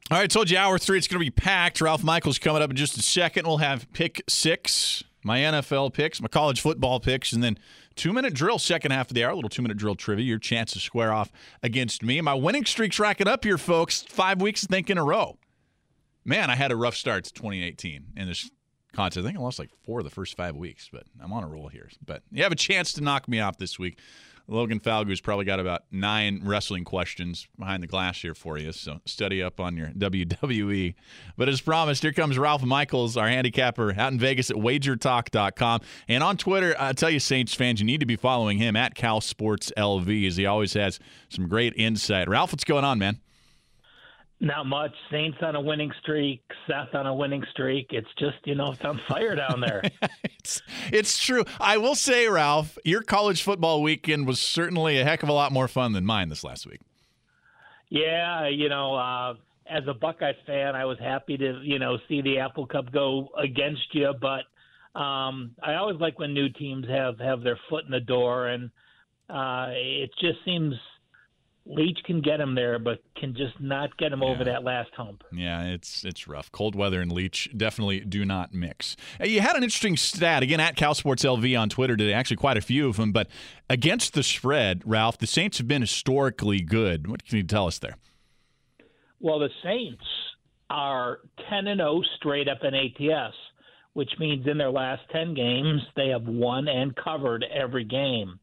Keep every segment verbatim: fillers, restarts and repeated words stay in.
All right, told you hour three, it's going to be packed. Ralph Michaels coming up in just a second. We'll have pick six, my N F L picks, my college football picks, and then two-minute drill, second half of the hour, a little two-minute drill trivia, your chance to square off against me. My winning streak's racking up here, folks. Five weeks, I think, in a row. Man, I had a rough start to twenty eighteen in this contest. I think I lost like four of the first five weeks, but I'm on a roll here. But you have a chance to knock me off this week. Logan Falgo's probably got about nine wrestling questions behind the glass here for you, so study up on your W W E. But as promised, here comes Ralph Michaels, our handicapper out in Vegas at wager talk dot com. And on Twitter, I tell you, Saints fans, you need to be following him at Cal Sports L V, as he always has some great insight. Ralph, what's going on, man? Not much. Saints on a winning streak, Seth on a winning streak. It's just, you know, it's on fire down there. it's, it's true. I will say, Ralph, your college football weekend was certainly a heck of a lot more fun than mine this last week. Yeah, you know, uh, as a Buckeye fan, I was happy to, you know, see the Apple Cup go against you. But um, I always like when new teams have, have their foot in the door. And uh, it just seems – Leach can get him there, but can just not get him yeah. over that last hump. Yeah, it's it's rough. Cold weather and Leach definitely do not mix. You had an interesting stat, again, at Cal Sports L V on Twitter today, actually quite a few of them, but against the spread, Ralph, the Saints have been historically good. What can you tell us there? Well, the Saints are ten and oh straight up in A T S, which means in their last ten games, they have won and covered every game.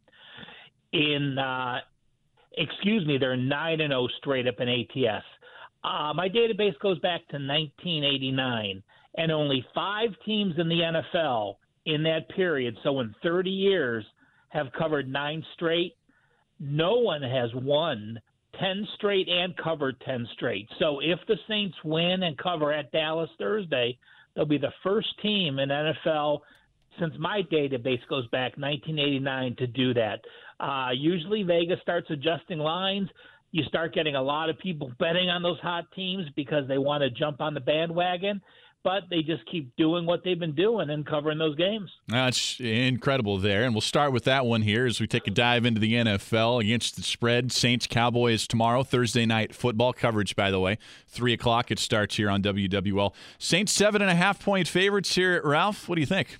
In uh Excuse me, they're nine and oh straight up in A T S. Uh, my database goes back to nineteen eighty-nine, and only five teams in the N F L in that period, so in thirty years, have covered nine straight. No one has won ten straight and covered ten straight. So if the Saints win and cover at Dallas Thursday, they'll be the first team in N F L since my database goes back nineteen eighty-nine to do that. Uh, usually Vegas starts adjusting lines. You start getting a lot of people betting on those hot teams because they want to jump on the bandwagon, but they just keep doing what they've been doing and covering those games. That's incredible there. And we'll start with that one here as we take a dive into the N F L against the spread. Saints Cowboys tomorrow, Thursday night football coverage, by the way. Three o'clock it starts here on W W L. Saints seven and a half point favorites here. Ralph, what do you think?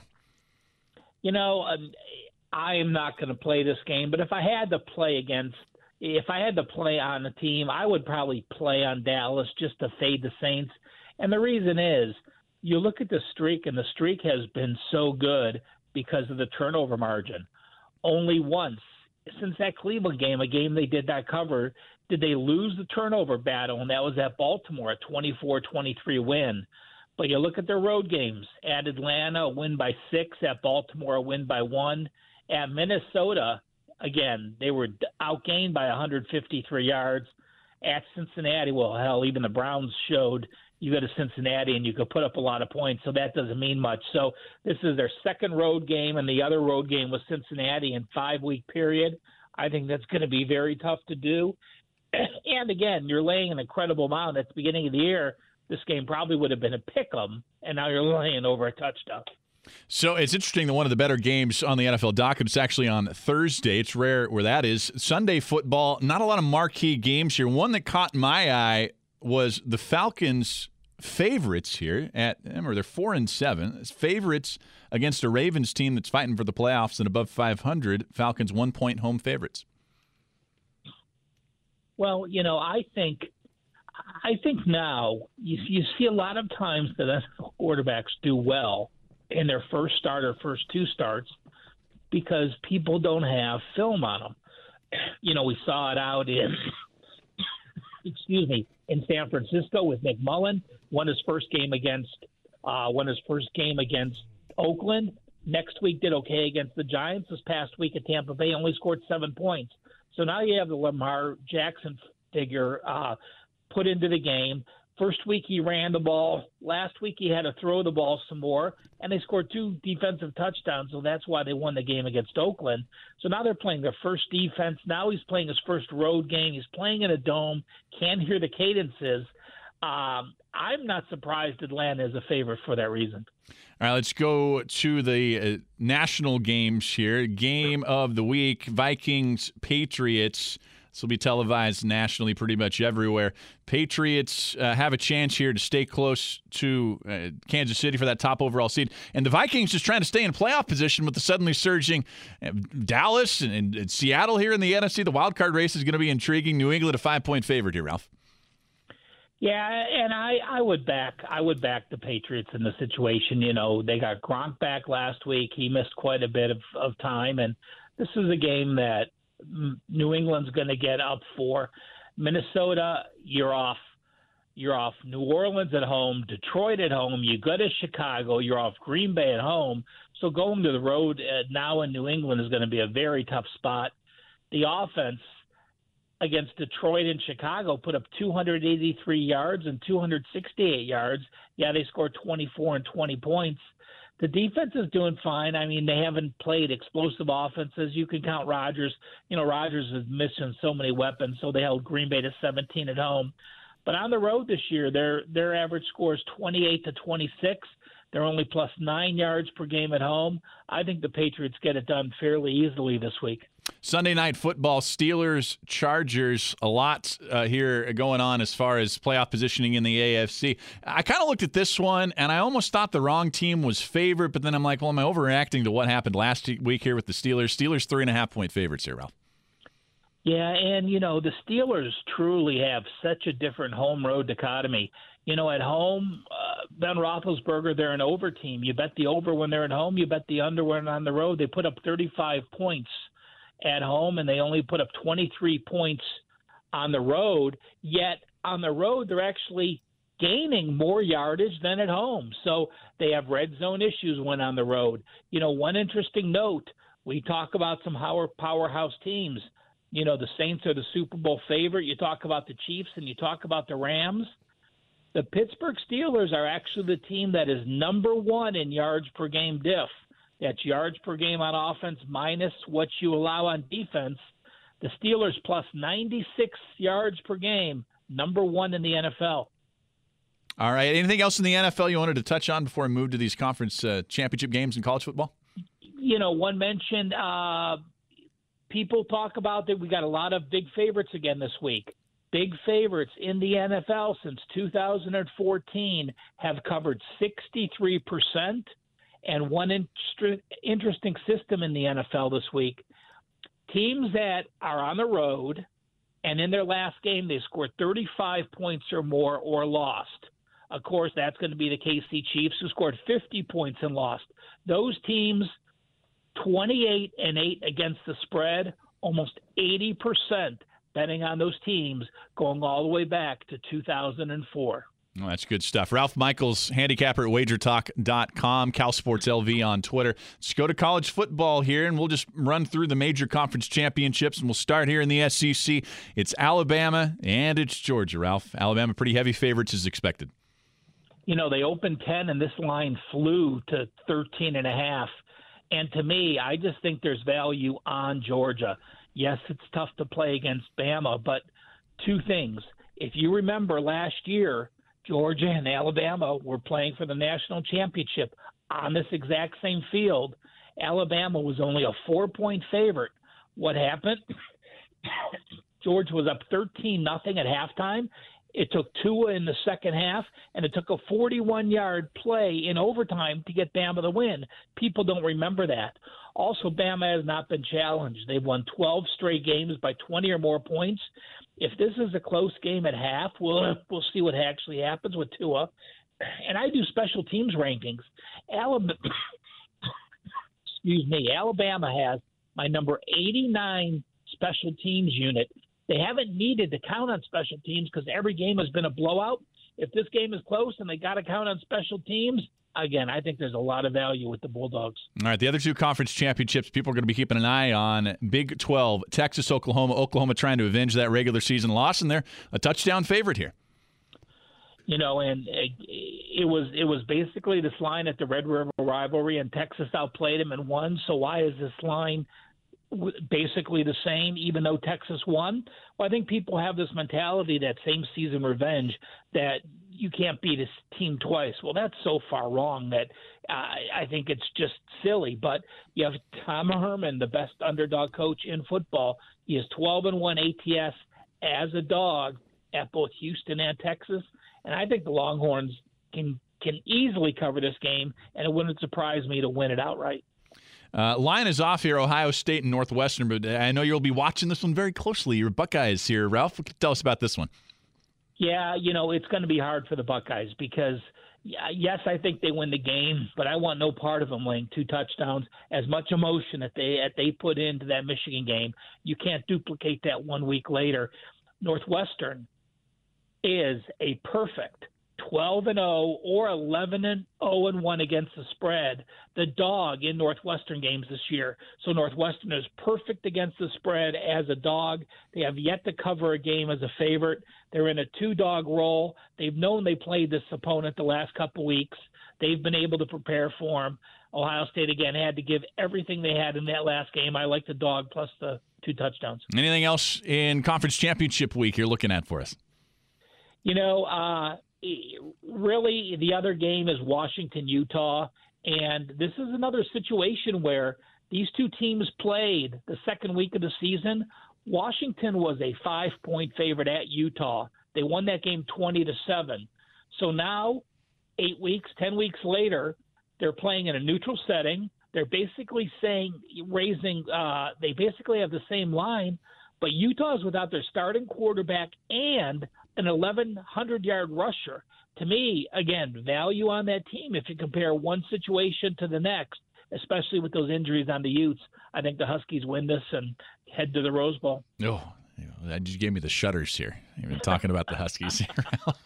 You know, um, I am not going to play this game, but if I had to play against, if I had to play on a team, I would probably play on Dallas just to fade the Saints. And the reason is, you look at the streak, and the streak has been so good because of the turnover margin. Only once since that Cleveland game, a game they did not cover, did they lose the turnover battle, and that was at Baltimore, a twenty-four twenty-three win. But you look at their road games. At Atlanta, a win by six. At Baltimore, a win by one. At Minnesota, again, they were outgained by one hundred fifty-three yards. At Cincinnati, well, hell, even the Browns showed you go to Cincinnati and you could put up a lot of points, so that doesn't mean much. So this is their second road game, and the other road game was Cincinnati in five-week period. I think that's going to be very tough to do. And, again, you're laying an incredible amount at the beginning of the year. This game probably would have been a pick-em, and now you're laying over a touchdown. So it's interesting that one of the better games on the N F L docket is actually on Thursday. It's rare where that is. Sunday football, not a lot of marquee games here. One that caught my eye was the Falcons' favorites here at, remember, they're four and seven. It's favorites against a Ravens team that's fighting for the playoffs and above five hundred. Falcons one-point home favorites. Well, you know, I think I think now you, you see a lot of times that N F L quarterbacks do well in their first start or first two starts because people don't have film on them. You know, we saw it out in, excuse me, in San Francisco with McMullen. Won his first game against, uh, won his first game against Oakland. Next week did okay against the Giants. This past week at Tampa Bay only scored seven points. So now you have the Lamar Jackson figure uh, put into the game. First week he ran the ball. Last week he had to throw the ball some more, and they scored two defensive touchdowns, so that's why they won the game against Oakland. So now they're playing their first defense. Now he's playing his first road game. He's playing in a dome. Can't hear the cadences. Um, I'm not surprised Atlanta is a favorite for that reason. All right, let's go to the uh, national games here. Game of the week, Vikings, Patriots. This will be televised nationally pretty much everywhere. Patriots uh, have a chance here to stay close to uh, Kansas City for that top overall seed. And the Vikings just trying to stay in playoff position with the suddenly surging uh, Dallas and, and, and Seattle here in the N F C. The wild card race is going to be intriguing. New England a five-point favorite here, Ralph. Yeah, and I, I would back I would back the Patriots in the situation. You know, they got Gronk back last week. He missed quite a bit of, of time, and this is a game that New England's going to get up for. Minnesota, you're off. You're off New Orleans at home, Detroit at home. You go to Chicago. You're off Green Bay at home. So going to the road uh, now in New England is going to be a very tough spot. The offense against Detroit and Chicago put up two hundred eighty-three yards and two hundred sixty-eight yards. Yeah, they scored twenty-four and twenty points. The defense is doing fine. I mean, they haven't played explosive offenses. You can count Rodgers. You know, Rodgers is missing so many weapons, so they held Green Bay to seventeen at home. But on the road this year, their their average score is twenty-eight to twenty-six. They're only plus nine yards per game at home. I think the Patriots get it done fairly easily this week. Sunday Night Football, Steelers, Chargers, a lot uh, here going on as far as playoff positioning in the A F C. I kind of looked at this one, and I almost thought the wrong team was favored, but then I'm like, well, am I overreacting to what happened last week here with the Steelers? Steelers three and a half point favorites here, Ralph. Yeah, and, you know, the Steelers truly have such a different home-road dichotomy. You know, at home, uh, Ben Roethlisberger, they're an over team. You bet the over when they're at home. You bet the under when on the road. They put up thirty-five points at home, and they only put up twenty-three points on the road. Yet on the road, they're actually gaining more yardage than at home. So they have red zone issues when on the road. You know, one interesting note, we talk about some powerhouse teams. You know, the Saints are the Super Bowl favorite. You talk about the Chiefs and you talk about the Rams. The Pittsburgh Steelers are actually the team that is number one in yards per game diff. That's yards per game on offense minus what you allow on defense. The Steelers plus ninety-six yards per game, number one in the N F L. All right. Anything else in the N F L you wanted to touch on before we move to these conference uh, championship games in college football? You know, one mentioned uh, people talk about that we got a lot of big favorites again this week. Big favorites in the N F L since two thousand fourteen have covered sixty-three percent. And one in- interesting system in the N F L this week, teams that are on the road and in their last game they scored thirty-five points or more or lost. Of course, that's going to be the K C Chiefs, who scored fifty points and lost. Those teams, twenty-eight and eight against the spread, almost eighty percent betting on those teams going all the way back to two thousand four. Oh, that's good stuff. Ralph Michaels, handicapper at wager talk dot com, Cal Sports L V on Twitter. Let's go to college football here, and we'll just run through the major conference championships, and we'll start here in the S E C. It's Alabama and it's Georgia, Ralph. Alabama pretty heavy favorites as expected. You know, they opened ten, and this line flew to thirteen and a half. And to me, I just think there's value on Georgia. Yes, it's tough to play against Bama, but two things. If you remember last year, Georgia and Alabama were playing for the national championship on this exact same field. Alabama was only a four-point favorite. What happened? Georgia was up thirteen nothing at halftime. It took Tua in the second half, and it took a forty-one-yard play in overtime to get Bama the win. People don't remember that. Also, Bama has not been challenged. They've won twelve straight games by twenty or more points. If this is a close game at half, we'll we'll see what actually happens with Tua. And I do special teams rankings. Alabama, excuse me, Alabama has my number eighty-nine special teams unit. They haven't needed to count on special teams because every game has been a blowout. If this game is close and they got to count on special teams, again, I think there's a lot of value with the Bulldogs. All right, the other two conference championships people are going to be keeping an eye on. Big twelve, Texas, Oklahoma. Oklahoma trying to avenge that regular season loss, and they're a touchdown favorite here. You know, and it, it was it was basically this line at the Red River rivalry, and Texas outplayed them and won. So why is this line basically the same, even though Texas won? Well, I think people have this mentality, that same season revenge, that you can't beat a team twice. Well, that's so far wrong that I, I think it's just silly. But you have Tom Herman, the best underdog coach in football. He is twelve and one A T S as a dog at both Houston and Texas, and I think the Longhorns can can easily cover this game, and it wouldn't surprise me to win it outright. Uh, line is off here, Ohio State and Northwestern, but I know you'll be watching this one very closely. Your Buckeyes here. Ralph, what can you tell us about this one? Yeah, you know, it's going to be hard for the Buckeyes because, yes, I think they win the game, but I want no part of them laying two touchdowns. As much emotion that they that they put into that Michigan game, you can't duplicate that one week later. Northwestern is a perfect twelve and oh or eleven and oh and one against the spread, the dog in Northwestern games this year. So Northwestern is perfect against the spread as a dog. They have yet to cover a game as a favorite. They're in a two-dog role. They've known they played this opponent the last couple weeks. They've been able to prepare for him. Ohio State, again, had to give everything they had in that last game. I like the dog plus the two touchdowns. Anything else in Conference Championship week you're looking at for us? You know, uh, really, the other game is Washington, Utah, and this is another situation where these two teams played the second week of the season. Washington was a five-point favorite at Utah. They won that game twenty to seven. So now, eight weeks, ten weeks later, they're playing in a neutral setting. They're basically saying, raising, uh, they basically have the same line, but Utah is without their starting quarterback and an eleven hundred yard rusher. To me, again, value on that team if you compare one situation to the next, especially with those injuries on the Utes. I think the Huskies win this and head to the Rose Bowl. Oh, that just gave me the shudders here. You've been talking about the Huskies here.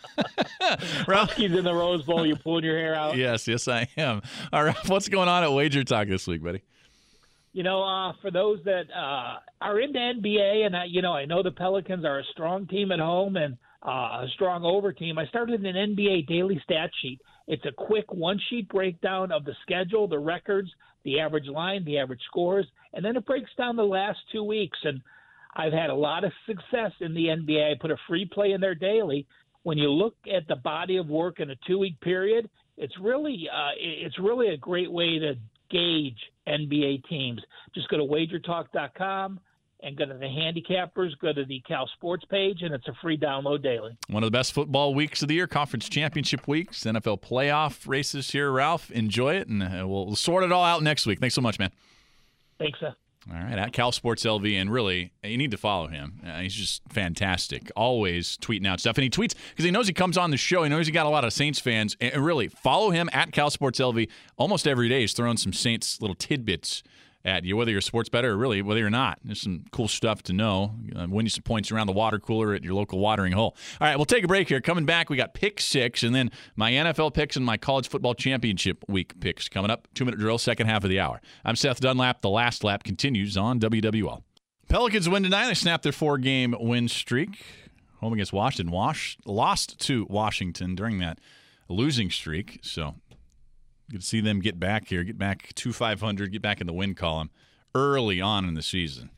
Huskies in the Rose Bowl, you pulling your hair out? Yes, yes, I am. All right, what's going on at Wager Talk this week, buddy? You know, uh, for those that uh, are into N B A, and I, you know, I know the Pelicans are a strong team at home and uh, a strong over team. I started an N B A daily stat sheet. It's a quick one-sheet breakdown of the schedule, the records, the average line, the average scores, and then it breaks down the last two weeks. And I've had a lot of success in the N B A. I put a free play in there daily. When you look at the body of work in a two-week period, it's really uh, it's really a great way to gauge N B A teams. Just go to wager talk dot com and go to the handicappers, go to the Cal Sports page, and it's a free download daily. One of the best football weeks of the year, conference championship weeks, N F L playoff races here, Ralph. Enjoy it, and we'll sort it all out next week. Thanks so much, man. Thanks, sir. All right, at Cal Sports L V, and really, you need to follow him. Uh, he's just fantastic. Always tweeting out stuff, and he tweets because he knows he comes on the show. He knows he got a lot of Saints fans, and really, follow him at Cal Sports L V. Almost every day, he's throwing some Saints little tidbits at you, whether you're a sports bettor or really whether you're not. There's some cool stuff to know. Uh, win you some points around the water cooler at your local watering hole. All right, we'll take a break here. Coming back, we got pick six, and then my N F L picks and my college football championship week picks coming up. Two-minute drill, second half of the hour. I'm Seth Dunlap. The last lap continues on W W L. Pelicans win tonight. They snapped their four-game win streak. Home against Washington. Wash, lost to Washington during that losing streak, so good to see them get back here, get back to five hundred, get back in the win column early on in the season.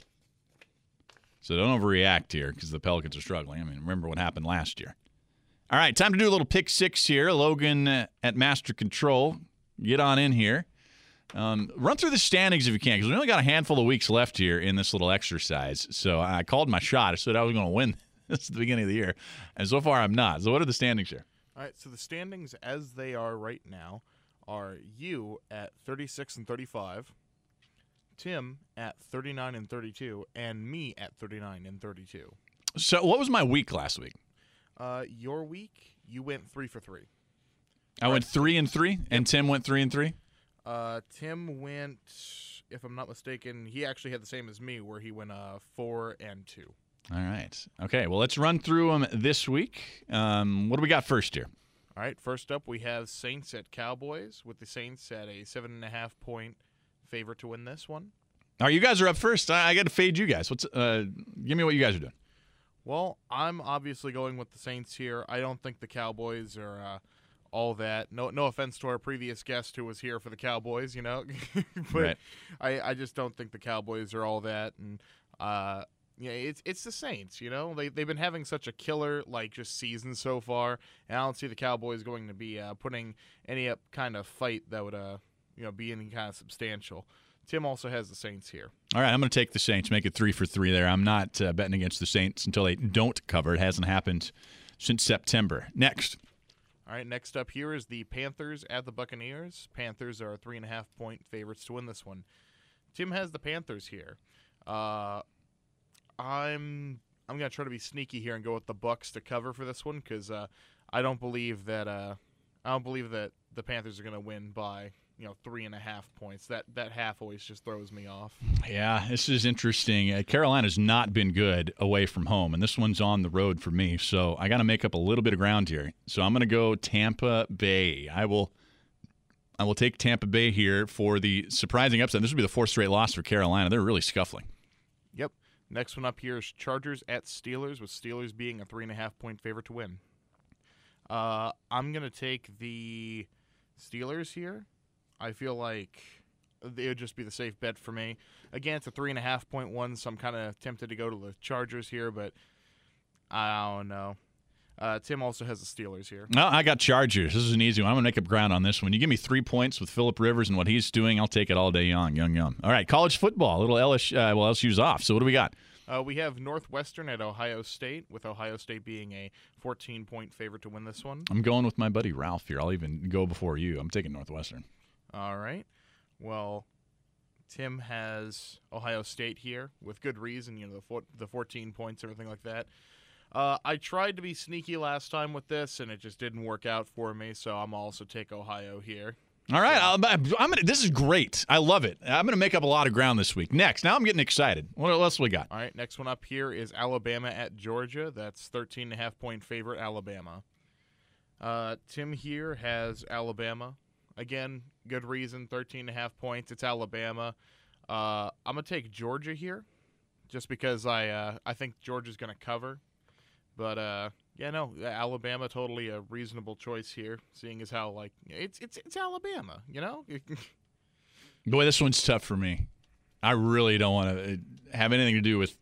So don't overreact here because the Pelicans are struggling. I mean, remember what happened last year. All right, time to do a little pick six here. Logan at Master Control, get on in here. Um, run through the standings if you can because we only got a handful of weeks left here in this little exercise. So I called my shot. I said I was going to win this at the beginning of the year, and so far I'm not. So what are the standings here? All right, so the standings as they are right now are you at thirty-six and thirty-five, Tim at thirty-nine and thirty-two, and me at thirty-nine and thirty-two. So what was my week last week? Uh, your week, you went three for three. I right. went three and three, and Tim went three and three? Uh, Tim went, if I'm not mistaken, he actually had the same as me, where he went uh, four and two. All right. Okay, well, let's run through them this week. Um, what do we got first here? All right, first up we have Saints at Cowboys, with the Saints at a seven and a half point favorite to win this one. All right, you guys are up first. I, I got to fade you guys. What's? Uh, give me what you guys are doing. Well, I'm obviously going with the Saints here. I don't think the Cowboys are uh, all that. No, no offense to our previous guest who was here for the Cowboys, you know, but right. I, I just don't think the Cowboys are all that, and uh, Yeah, it's it's the Saints, you know. They they've been having such a killer like just season so far, and I don't see the Cowboys going to be uh, putting any up kind of fight that would uh you know be any kind of substantial. Tim also has the Saints here. All right, I'm going to take the Saints, make it three for three there. I'm not uh, betting against the Saints until they don't cover. It hasn't happened since September. Next. All right, next up here is the Panthers at the Buccaneers. Panthers are three and a half point favorites to win this one. Tim has the Panthers here. Uh, I'm I'm gonna try to be sneaky here and go with the Bucs to cover for this one because uh, I don't believe that uh, I don't believe that the Panthers are gonna win by you know three and a half points. That that half always just throws me off. Yeah, this is interesting. Uh, Carolina's not been good away from home, and this one's on the road for me. So I got to make up a little bit of ground here. So I'm gonna go Tampa Bay. I will. I will take Tampa Bay here for the surprising upset. This will be the fourth straight loss for Carolina. They're really scuffling. Yep. Next one up here is Chargers at Steelers, with Steelers being a three and a half point favorite to win. Uh, I'm gonna take the Steelers here. I feel like it would just be the safe bet for me. Again, it's a three and a half point one, so I'm kind of tempted to go to the Chargers here, but I don't know. Uh, Tim also has the Steelers here. No, I got Chargers. This is an easy one. I'm going to make up ground on this one. You give me three points with Phillip Rivers and what he's doing, I'll take it all day young, young, young. All right, college football. A little L S U, uh, well, L S U's off. So what do we got? Uh, we have Northwestern at Ohio State, with Ohio State being a fourteen point favorite to win this one. I'm going with my buddy Ralph here. I'll even go before you. I'm taking Northwestern. All right. Well, Tim has Ohio State here with good reason, you know, the four, the fourteen points, everything like that. Uh, I tried to be sneaky last time with this, and it just didn't work out for me, so I'm also take Ohio here. All right, I'll, I'm gonna. This is great. I love it. I'm going to make up a lot of ground this week. Next, now I'm getting excited. What else we got? All right, next one up here is Alabama at Georgia. That's thirteen and a half point favorite Alabama. Uh, Tim here has Alabama. Again, good reason, thirteen and a half points. It's Alabama. Uh, I'm going to take Georgia here just because I uh, I think Georgia's going to cover. But, uh, yeah, no, Alabama, totally a reasonable choice here, seeing as how, like, it's it's it's Alabama, you know? Boy, this one's tough for me. I really don't want to have anything to do with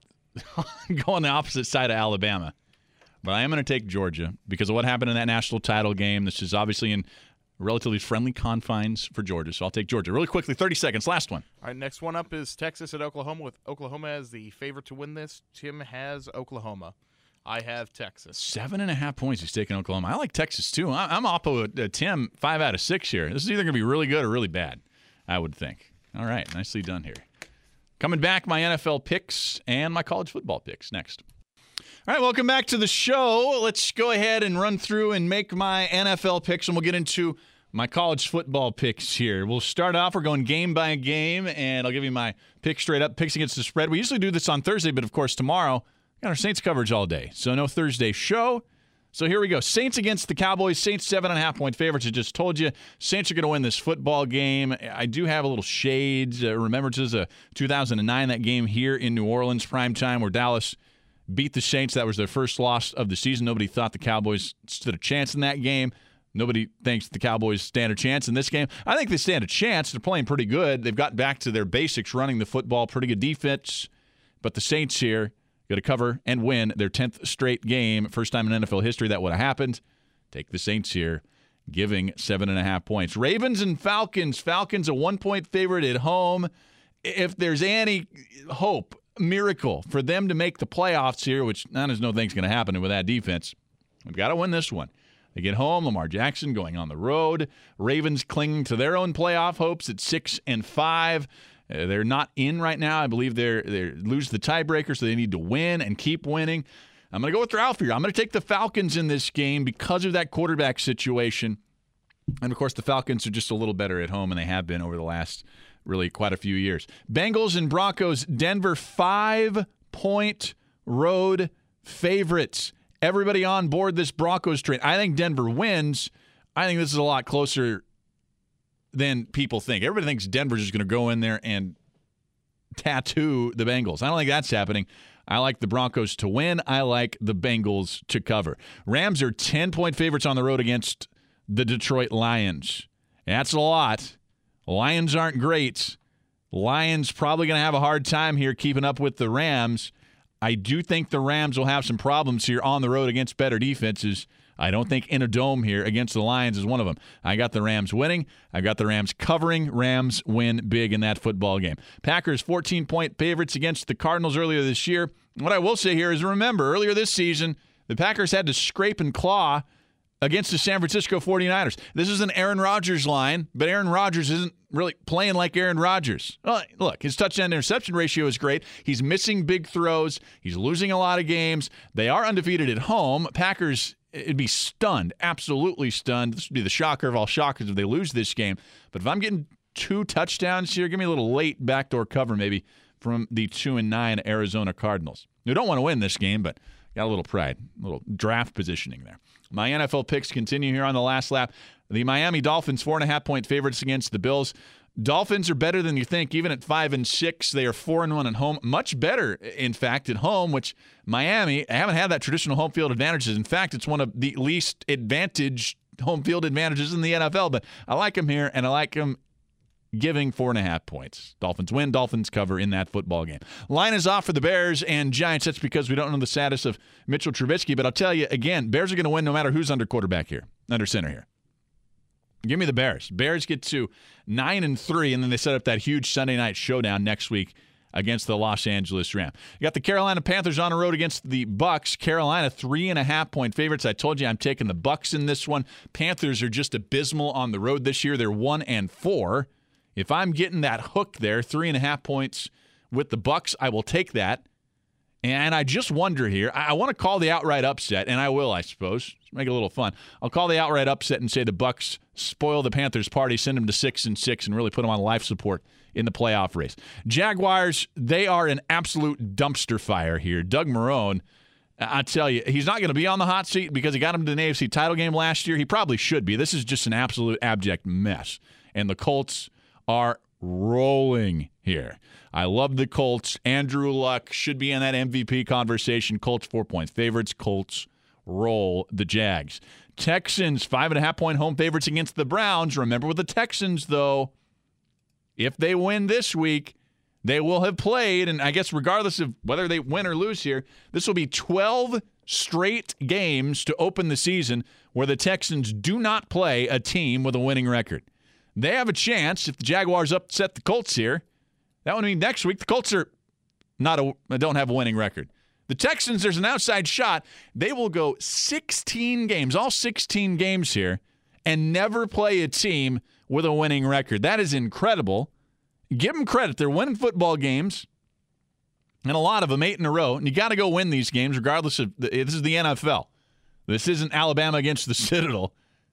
going the opposite side of Alabama. But I am going to take Georgia because of what happened in that national title game. This is obviously in relatively friendly confines for Georgia, so I'll take Georgia. Really quickly, thirty seconds, last one. All right, next one up is Texas at Oklahoma, with Oklahoma as the favorite to win this. Tim has Oklahoma. I have Texas. Seven and a half points he's taking Oklahoma. I like Texas, too. I'm oppo uh, Tim, five out of six here. This is either going to be really good or really bad, I would think. All right, nicely done here. Coming back, my N F L picks and my college football picks next. All right, welcome back to the show. Let's go ahead and run through and make my N F L picks, and we'll get into my college football picks here. We'll start off. We're going game by game, and I'll give you my picks straight up, picks against the spread. We usually do this on Thursday, but, of course, tomorrow – got our Saints coverage all day, so no Thursday show. So here we go. Saints against the Cowboys. Saints seven and a half point favorites. I just told you, Saints are going to win this football game. I do have a little shades. Uh, remember, this is a two thousand nine, that game here in New Orleans, prime time, where Dallas beat the Saints. That was their first loss of the season. Nobody thought the Cowboys stood a chance in that game. Nobody thinks the Cowboys stand a chance in this game. I think they stand a chance. They're playing pretty good. They've got back to their basics, running the football, pretty good defense. But the Saints here got to cover and win their tenth straight game. First time in N F L history that would have happened. Take the Saints here, giving seven and a half points. Ravens and Falcons. Falcons a one-point favorite at home. If there's any hope, miracle for them to make the playoffs here, which there's no thing's going to happen with that defense, we've got to win this one. They get home, Lamar Jackson going on the road. Ravens clinging to their own playoff hopes at six and five. Uh, they're not in right now. I believe they're they lose the tiebreaker, so they need to win and keep winning. I'm going to go with Ralph here. I'm going to take the Falcons in this game because of that quarterback situation. And, of course, the Falcons are just a little better at home, and they have been over the last really quite a few years. Bengals and Broncos, Denver, five-point road favorites. Everybody on board this Broncos train. I think Denver wins. I think this is a lot closer than people think. Everybody thinks Denver's just going to go in there and tattoo the Bengals. I don't think that's happening. I like the Broncos to win. I like the Bengals to cover. Rams are ten-point favorites on the road against the Detroit Lions. That's a lot. Lions aren't great. Lions probably going to have a hard time here keeping up with the Rams. I do think the Rams will have some problems here on the road against better defenses. I don't think in a dome here against the Lions is one of them. I got the Rams winning. I got the Rams covering. Rams win big in that football game. Packers fourteen-point favorites against the Cardinals earlier this year. What I will say here is remember, earlier this season, the Packers had to scrape and claw against the San Francisco forty-niners. This is an Aaron Rodgers line, but Aaron Rodgers isn't really playing like Aaron Rodgers. Well, look, his touchdown-interception ratio is great. He's missing big throws. He's losing a lot of games. They are undefeated at home. Packers, it'd be stunned, absolutely stunned. This would be the shocker of all shockers if they lose this game. But if I'm getting two touchdowns here, give me a little late backdoor cover maybe from the two and nine Arizona Cardinals. You don't want to win this game, but got a little pride, a little draft positioning there. My N F L picks continue here on the last lap. The Miami Dolphins, four and a half point favorites against the Bills. Dolphins are better than you think. Even at five and six, they are four and one at home. Much better, in fact, at home. Which Miami haven't had that traditional home field advantages. In fact, it's one of the least advantaged home field advantages in the N F L. But I like them here, and I like them giving four and a half points. Dolphins win, Dolphins cover in that football game. Line is off for the Bears and Giants. That's because we don't know the status of Mitchell Trubisky. But I'll tell you again, Bears are going to win no matter who's under quarterback here, under center here. Give me the Bears. Bears get to nine and three, and then they set up that huge Sunday night showdown next week against the Los Angeles Rams. You got the Carolina Panthers on the road against the Bucks. Carolina three and a half point favorites. I told you I'm taking the Bucks in this one. Panthers are just abysmal on the road this year. They're one and four. If I'm getting that hook there, three and a half points with the Bucks, I will take that. And I just wonder here, I want to call the outright upset, and I will, I suppose. Let's make it a little fun. I'll call the outright upset and say the Bucks spoil the Panthers' party, send them to six and six, and really put them on life support in the playoff race. Jaguars, they are an absolute dumpster fire here. Doug Marrone, I tell you, he's not going to be on the hot seat because he got him to an A F C title game last year. He probably should be. This is just an absolute abject mess. And the Colts are rolling here. I love the Colts. Andrew Luck should be in that M V P conversation. Colts four-point favorites. Colts roll the Jags. Texans, five and a half point home favorites against the Browns. Remember with the Texans, though, if they win this week, they will have played, and I guess regardless of whether they win or lose here, this will be twelve straight games to open the season where the Texans do not play a team with a winning record. They have a chance if the Jaguars upset the Colts here. That would mean next week the Colts are not a, don't have a winning record. The Texans, there's an outside shot. They will go sixteen games, all sixteen games here, and never play a team with a winning record. That is incredible. Give them credit. They're winning football games, and a lot of them, eight in a row. And you got to go win these games regardless of the, – this is the N F L. This isn't Alabama against the Citadel.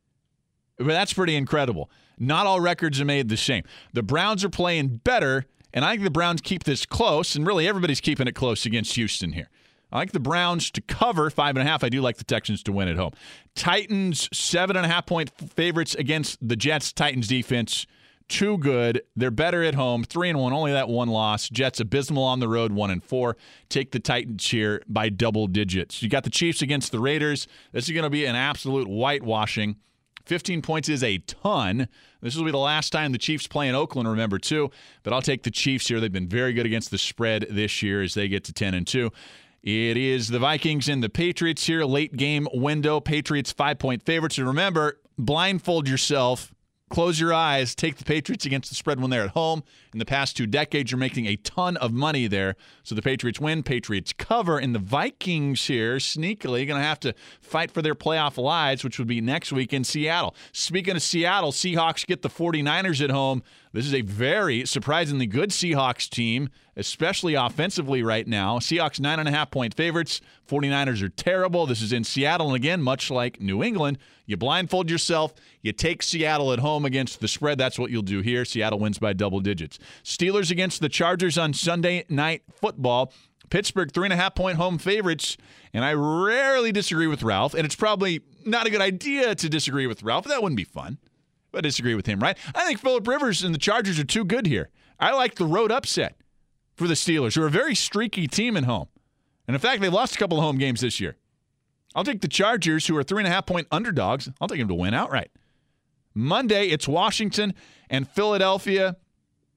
But that's pretty incredible. Not all records are made the same. The Browns are playing better, and I think the Browns keep this close, and really everybody's keeping it close against Houston here. I like the Browns to cover five and a half. I do like the Texans to win at home. Titans, seven and a half point favorites against the Jets. Titans defense, too good. They're better at home. Three and one, only that one loss. Jets abysmal on the road, one and four. Take the Titans here by double digits. You got the Chiefs against the Raiders. This is going to be an absolute whitewashing. fifteen points is a ton. This will be the last time the Chiefs play in Oakland, remember, too. But I'll take the Chiefs here. They've been very good against the spread this year as they get to ten and two. It is the Vikings and the Patriots here. Late game window. Patriots five-point favorites. And remember, blindfold yourself. Close your eyes. Take the Patriots against the spread when they're at home. In the past two decades, you're making a ton of money there. So the Patriots win. Patriots cover. And the Vikings here, sneakily, going to have to fight for their playoff lives, which would be next week in Seattle. Speaking of Seattle, Seahawks get the forty-niners at home. This is a very surprisingly good Seahawks team, especially offensively right now. Seahawks nine and a half point favorites. forty-niners are terrible. This is in Seattle. And again, much like New England, you blindfold yourself. You take Seattle at home against the spread. That's what you'll do here. Seattle wins by double digits. Steelers against the Chargers on Sunday Night Football. Pittsburgh, three and a half point home favorites. And I rarely disagree with Ralph. And it's probably not a good idea to disagree with Ralph. That wouldn't be fun. But I disagree with him, right? I think Phillip Rivers and the Chargers are too good here. I like the road upset for the Steelers, who are a very streaky team at home. And in fact, they lost a couple of home games this year. I'll take the Chargers, who are three and a half point underdogs. I'll take them to win outright. Monday, it's Washington and Philadelphia.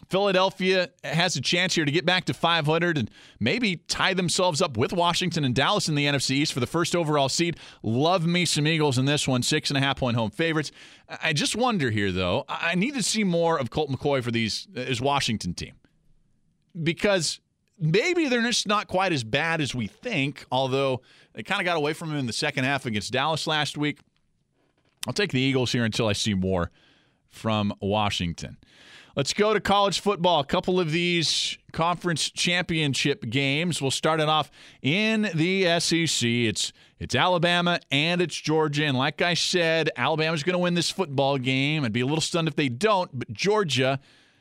Philadelphia has a chance here to get back to five hundred and maybe tie themselves up with Washington and Dallas in the N F C East for the first overall seed. Love me some Eagles in this one, six and a half point home favorites. I just wonder here, though, I need to see more of Colt McCoy for these his Washington team, because maybe they're just not quite as bad as we think, although they kind of got away from him in the second half against Dallas last week. I'll take the Eagles here until I see more from Washington. Let's go to college football. A couple of these conference championship games. We'll start it off in the S E C. It's it's Alabama and it's Georgia. And like I said, Alabama's going to win this football game. I'd be a little stunned if they don't. But Georgia,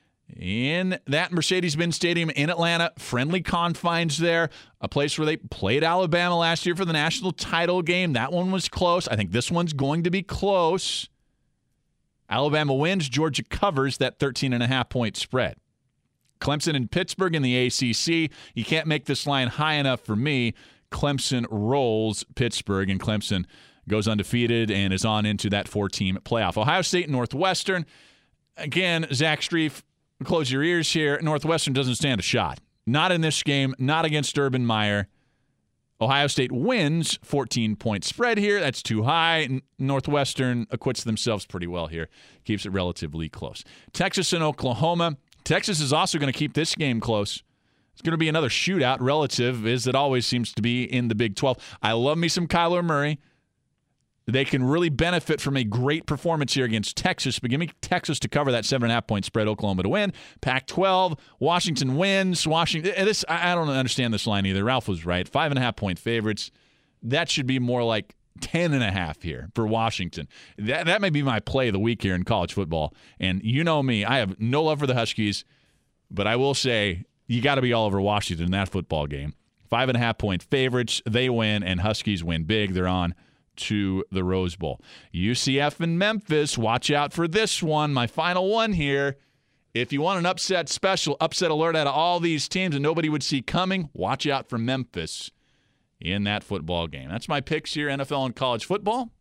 in that Mercedes-Benz Stadium in Atlanta, friendly confines there, a place where they played Alabama last year for the national title game. That one was close. I think this one's going to be close. Alabama wins. Georgia covers that thirteen and a half point spread. Clemson and Pittsburgh in the A C C. You can't make this line high enough for me. Clemson rolls Pittsburgh, and Clemson goes undefeated and is on into that four-team playoff. Ohio State and Northwestern. Again, Zach Strief, close your ears here. Northwestern doesn't stand a shot. Not in this game, not against Urban Meyer. Ohio State wins, fourteen-point spread here. That's too high. Northwestern acquits themselves pretty well here. Keeps it relatively close. Texas and Oklahoma. Texas is also going to keep this game close. It's going to be another shootout, relative, as it always seems to be in the Big twelve. I love me some Kyler Murray. They can really benefit from a great performance here against Texas, but give me Texas to cover that seven and a half point spread, Oklahoma to win. Pac twelve, Washington wins. Washington. This I don't understand this line either. Ralph was right. Five and a half point favorites. That should be more like ten and a half here for Washington. That that may be my play of the week here in college football. And you know me, I have no love for the Huskies, but I will say you got to be all over Washington in that football game. Five and a half point favorites. They win, and Huskies win big. They're on to the Rose Bowl. U C F and Memphis, watch out for this one. My final one here. If you want an upset special, upset alert out of all these teams and nobody would see coming, watch out for Memphis in that football game. That's my picks here, N F L and college football.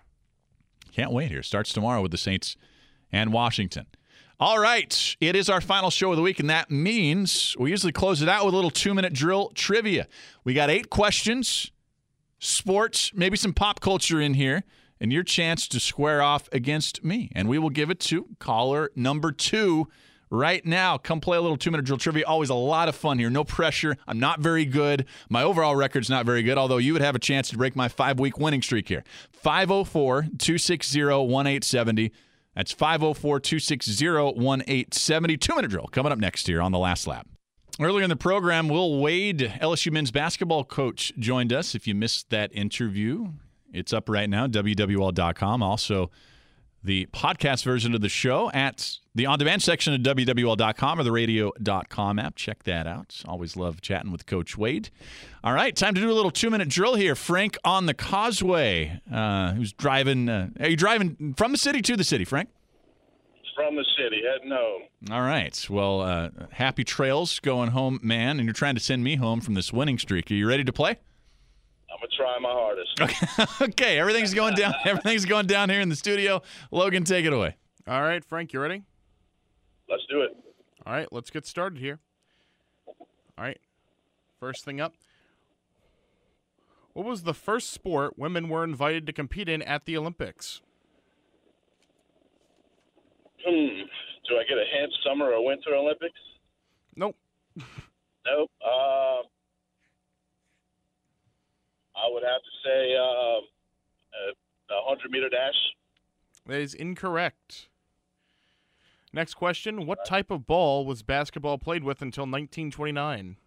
Can't wait here. Starts tomorrow with the Saints and Washington. All right, it is our final show of the week, and that means we usually close it out with a little two-minute drill trivia. We got eight questions. Sports, maybe some pop culture in here, and your chance to square off against me. And we will give it to caller number two right now. Come play a little two-minute drill trivia. Always a lot of fun here. No pressure. I'm not very good. My overall record's not very good, although you would have a chance to break my five-week winning streak here. five oh four, two six zero, one eight seven oh. That's five oh four, two six zero, one eight seven oh. Two-minute drill coming up next here on The Last Lap. Earlier in the program, Will Wade, L S U men's basketball coach, joined us. If you missed that interview, it's up right now, W W L dot com. Also, the podcast version of the show at the on-demand section of W W L dot com or the radio dot com app. Check that out. Always love chatting with Coach Wade. All right, time to do a little two-minute drill here. Frank on the Causeway, uh, who's driving. Uh, are you driving from the city to the city, Frank? From the city, heading home. All right. Well, uh, happy trails going home, man. And you're trying to send me home from this winning streak. Are you ready to play? I'm gonna try my hardest. Okay. Okay. Everything's going down. Everything's going down here in the studio. Logan, take it away. All right, Frank, you ready? Let's do it. All right, let's get started here. All right. First thing up. What was the first sport women were invited to compete in at the Olympics? Hmm. Do I get a hint? Summer or Winter Olympics? Nope. Nope. Uh, I would have to say uh, a hundred-meter dash. That is incorrect. Next question. What type of ball was basketball played with until nineteen twenty-nine?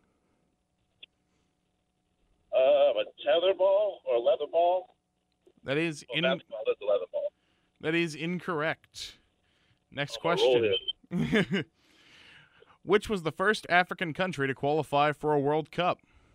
Uh, a tether ball or a leather ball? That is Well, in. basketball is a leather ball. That is incorrect. Next Oh, roll question. Which was the first African country to qualify for a World Cup?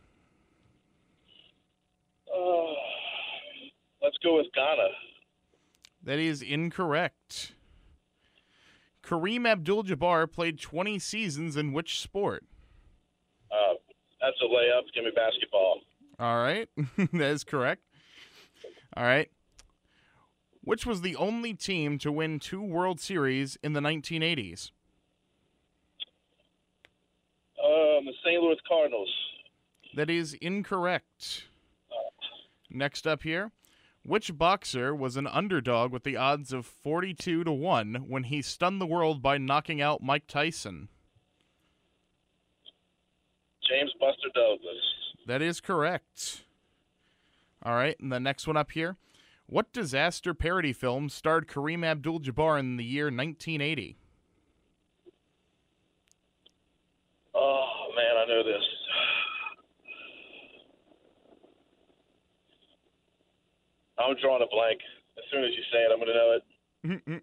Uh, let's go with Ghana. That is incorrect. Kareem Abdul-Jabbar played twenty seasons in which sport? Uh, that's a layup. Give me basketball. All right. That is correct. All right. Which was the only team to win two World Series in the nineteen eighties? Saint Louis Cardinals. That is incorrect. Next up here. Which boxer was an underdog with the odds of forty-two to one when he stunned the world by knocking out Mike Tyson? James Buster Douglas. That is correct. All right, and the next one up here. What disaster parody film starred Kareem Abdul-Jabbar in the year nineteen eighty? Oh, man, I know this. I'm drawing a blank. As soon as you say it, I'm going to know it.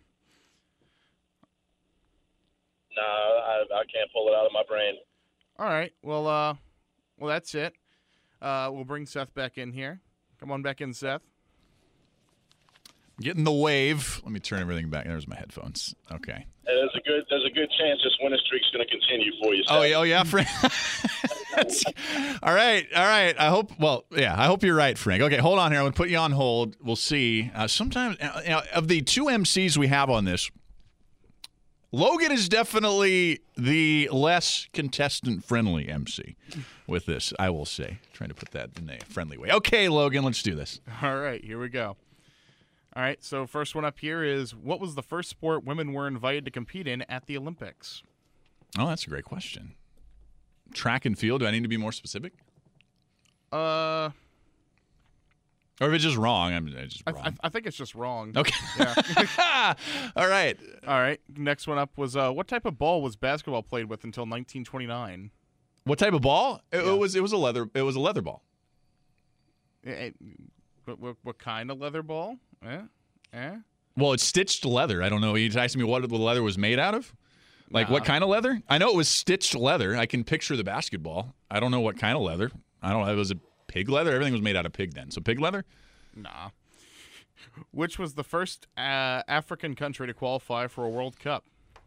Nah, I, I can't pull it out of my brain. All right, well, uh, well, that's it. Uh, we'll bring Seth back in here. Come on back in, Seth. Getting the wave. Let me turn everything back. There's my headphones. Okay. And there's a good there's a good chance this winning streak's going to continue for you. Oh, yeah, oh yeah, Frank. all right, all right. I hope. Well, yeah, I hope you're right, Frank. Okay, hold on here. I'm going to put you on hold. We'll see. Uh, sometimes, uh, you know, of the two M Cs we have on this, Logan is definitely the less contestant-friendly M C with this, I will say. Trying to put that in a friendly way. Okay, Logan, let's do this. All right, here we go. All right, so first one up here is, what was the first sport women were invited to compete in at the Olympics? Oh, that's a great question. Track and field, do I need to be more specific? Uh... Or if it's just wrong, I'm just I, wrong. I, I think it's just wrong. Okay. Yeah. All right. All right, next one up was, uh, what type of ball was basketball played with until nineteen twenty-nine? What type of ball? It, Yeah. it was it was a leather it was a leather ball. Eh, eh, what, what, what kind of leather ball? Eh? Eh? Well, it's stitched leather. I don't know. You asking me what the leather was made out of? Like Nah. what kind of leather? I know it was stitched leather. I can picture the basketball. I don't know what kind of leather. I don't know. It was a pig leather. Everything was made out of pig then. So pig leather? Nah. Which was the first uh, African country to qualify for a World Cup?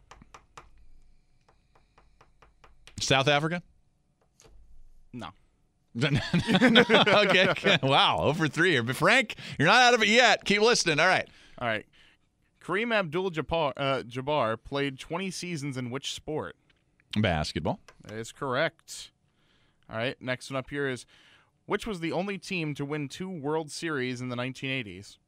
South Africa? No. okay, okay. Wow. Over three here. But Frank, you're not out of it yet. Keep listening. All right. All right. Kareem Abdul-Jabbar uh, Jabbar played twenty seasons in which sport? Basketball. That is correct. All right. Next one up here is, which was the only team to win two World Series in the nineteen eighties?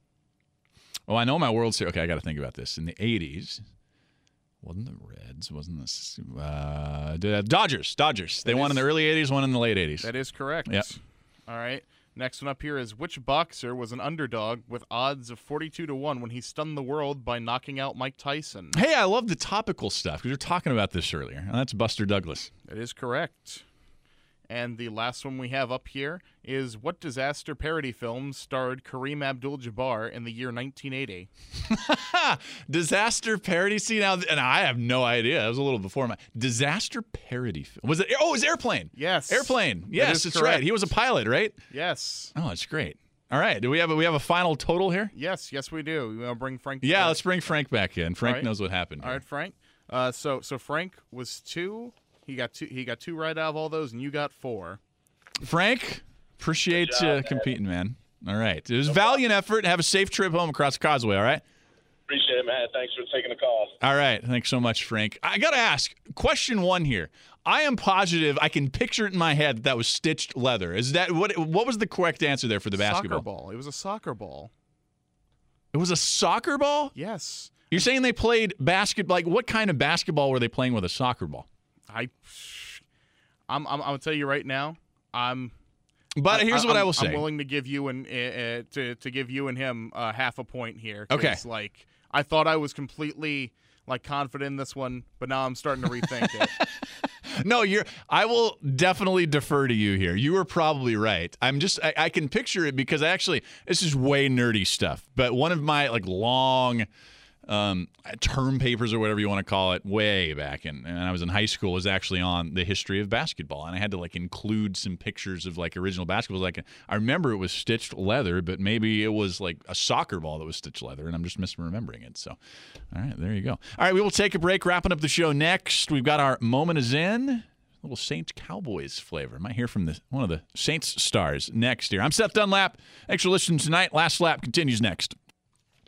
Oh, I know my World Series. Okay, I got to think about this. In the eighties, wasn't the Reds? Wasn't this uh, the Dodgers? Dodgers. They That won in is- the early eighties, won in the late eighties. That is correct. Yep. All right. Next one up here is, which boxer was an underdog with odds of forty-two to one when he stunned the world by knocking out Mike Tyson? Hey, I love the topical stuff because we were talking about this earlier. And that's Buster Douglas. That is correct. And the last one we have up here is, what disaster parody film starred Kareem Abdul-Jabbar in the year nineteen eighty? Disaster parody. See now, and I have no idea. It was a little before my disaster parody film. Was it? Oh, it was Airplane. Yes. Airplane. Yes, is that's correct. right. He was a pilot, right? Yes. Oh, that's great. All right. Do we have a, we have a final total here? Yes, yes, we do. You want to bring Frank Yeah, back? let's bring Frank back in. Frank All right. knows what happened. All here. right, Frank. Uh, so so Frank was two. He got two. He got two right out of all those, and you got four. Frank, appreciate Good job, you man. competing, man. All right. It was a valiant effort. Have a safe trip home across the causeway, all right? Appreciate it, man. Thanks for taking the call. All right. Thanks so much, Frank. I got to ask, question one here. I am positive I can picture it in my head that that was stitched leather. Is that what what was the correct answer there for the basketball? Soccer ball. It was a soccer ball. It was a soccer ball? Yes. You're saying they played basketball? Like, what kind of basketball were they playing with a soccer ball? I. I'm. I'm. I'm gonna tell you right now. I'm. But I- here's I, what I'm, I will say. I'm willing to give you and uh, uh, to to give you and him uh, half a point here. 'cause, Okay. Like, I thought I was completely like confident in this one, but now I'm starting to rethink it. No, you're. I will definitely defer to you here. You were probably right. I'm just. I, I can picture it because I actually. This is way nerdy stuff. But one of my like long um, term papers or whatever you want to call it, way back in, and I was in high school, was actually on the history of basketball, and I had to like include some pictures of like original basketballs. Like I remember it was stitched leather, but maybe it was like a soccer ball that was stitched leather, and I'm just misremembering it. So, all right, there you go. All right, we will take a break. Wrapping up the show next, we've got our moment of Zen. A little Saints Cowboys flavor. Might hear from the one of the Saints stars next year. I'm Seth Dunlap. Thanks for listening tonight. Last Lap continues next.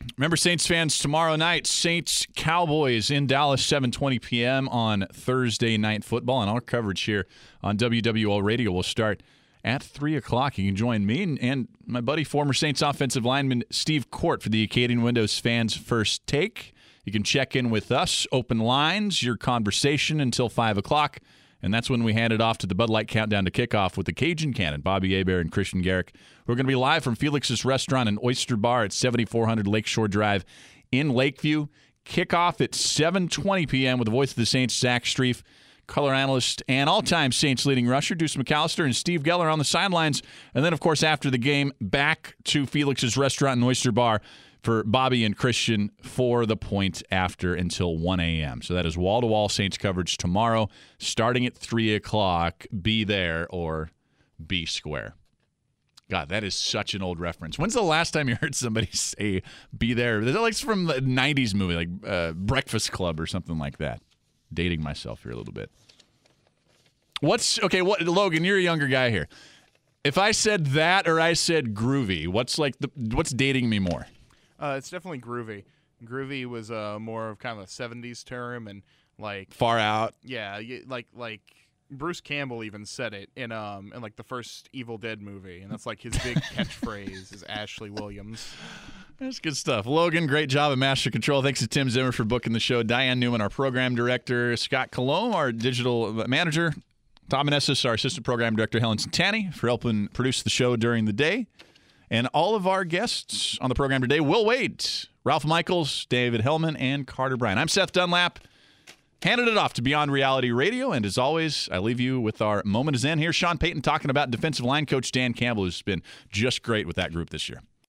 Remember, Saints fans, tomorrow night, Saints Cowboys in Dallas, seven twenty p.m. on Thursday Night Football. And our coverage here on W W L Radio will start at three o'clock. You can join me and, and my buddy, former Saints offensive lineman Steve Court for the Acadian Windows Fans First Take. You can check in with us, open lines, your conversation until five o'clock. And that's when we hand it off to the Bud Light Countdown to Kickoff with the Cajun Cannon, Bobby Hebert and Christian Garrick. We're going to be live from Felix's Restaurant and Oyster Bar at seventy-four hundred Lakeshore Drive in Lakeview. Kickoff at seven twenty p.m. with the voice of the Saints, Zach Streif, color analyst and all-time Saints leading rusher, Deuce McAllister, and Steve Geller on the sidelines. And then, of course, after the game, back to Felix's Restaurant and Oyster Bar for Bobby and Christian for the point after until one a.m. So that is wall-to-wall Saints coverage tomorrow, starting at three o'clock. Be there or be square. God, that is such an old reference. When's the last time you heard somebody say be there? Is that like from the nineties movie, like uh, Breakfast Club or something like that? Dating myself here a little bit. What's, okay, what, Logan, you're a younger guy here. If I said that or I said groovy, what's like the, what's dating me more? Uh, it's definitely groovy. Groovy was uh, more of kind of a seventies term, and like Far out. yeah, y- like like Bruce Campbell even said it in um in like the first Evil Dead movie, and that's like his big catchphrase is Ashley Williams. That's good stuff. Logan, great job at Master Control. Thanks to Tim Zimmer for booking the show. Diane Newman, our program director. Scott Colomb, our digital manager. Tom Meneses, our assistant program director. Helen Santani for helping produce the show during the day. And all of our guests on the program today, Will Wade, Ralph Michaels, David Hellman, and Carter Bryan. I'm Seth Dunlap, handed it off to Beyond Reality Radio. And as always, I leave you with our moment of zen here. Sean Payton talking about defensive line coach Dan Campbell, who's been just great with that group this year.